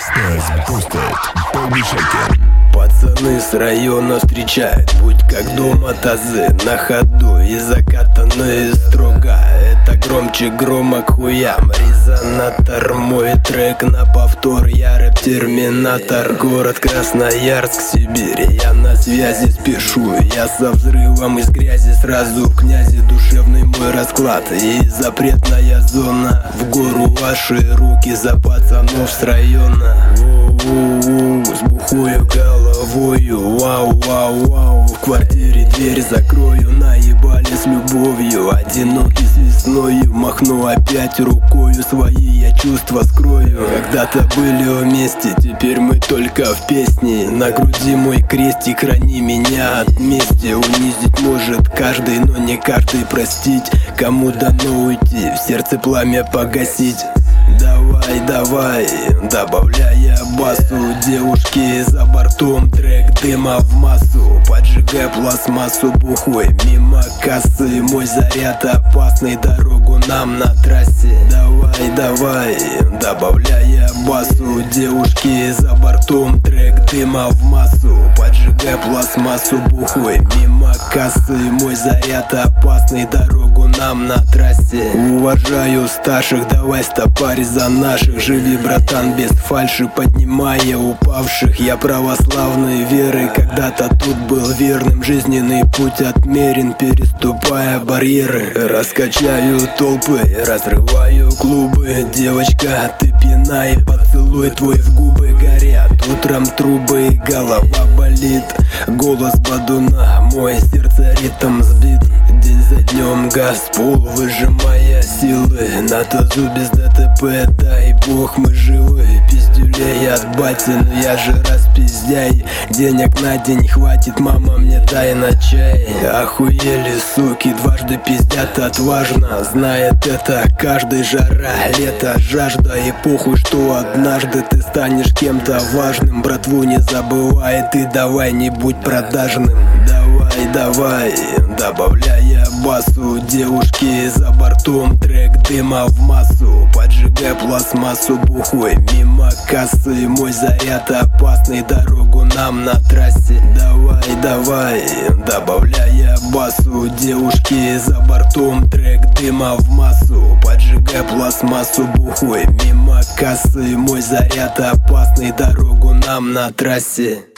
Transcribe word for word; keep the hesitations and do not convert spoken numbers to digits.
Stay boosted, baby shaking. Пацаны с района встречают путь как дома тазы на ходу и закатанные строго. Это громче грома к хуям. Резонатор, мой трек на повтор. Я рэп-терминатор. Город Красноярск, Сибирь. Я на связи спешу. Я со взрывом из грязи сразу в князе. Душевный мой расклад и запретная зона. В гору ваши руки за пацанов с района. Воу-воу-воу, с бухою головою. Вау-вау-вау, в квартире дверь закрою. Наебали с любовью, одинокий с весною. Махну опять рукою, свои я чувства скрою. Когда-то были вместе, теперь мы только в песне. На груди мой крестик, храни меня от мести. Унизить может каждый, но не каждый простить. Кому дано уйти, в сердце пламя погасить. Давай, давай, добавляя басу. Девушки за бортом, трек дыма в массу. Поджигай пластмассу бухой мимо кассы. Мой заряд опасный, дорогу нам на трассе. Давай, давай, добавляя басу. Девушки за бортом, трек дыма в массу. Поджигай пластмассу бухой мимо кассы. Мой заряд опасный, дорогу нам на трассе. Уважаю старших, давай стопарь за наших. Живи, братан, без фальши, поднимая упавших. Я православной веры, когда-то тут был верным. Жизненный путь отмерен, переступая барьеры. Раскачаю толпы, разрываю клубы. Девочка, ты пинай, поцелуй твой в губы горят. Утром трубы, голова болит. Голос бадуна, мой сердце ритм сбит. День за днем газ, пол, выжимая силы. На тазу без ДТП, дай бог мы живы. Пиздюлей от бати, но я же распиздяй. Денег на день хватит, мама, мне дай на чай. Охуели, суки, дважды пиздят отважно. Знает это каждый, жара, лето, жажда. И похуй, что однажды ты станешь кем-то важным. Братву не забывай, ты давай не будь продажным. Давай, давай, добавляя басу. Девушки за бортом, трек дыма в массу. Поджигай пластмассу бухой мимо кассы. Мой заряд опасный, дорогу нам на трассе. Давай, давай, добавляя басу. Девушки за бортом, трек дыма в массу. Поджигай пластмассу бухой мимо кассы. Мой заряд опасный, дорогу нам на трассе.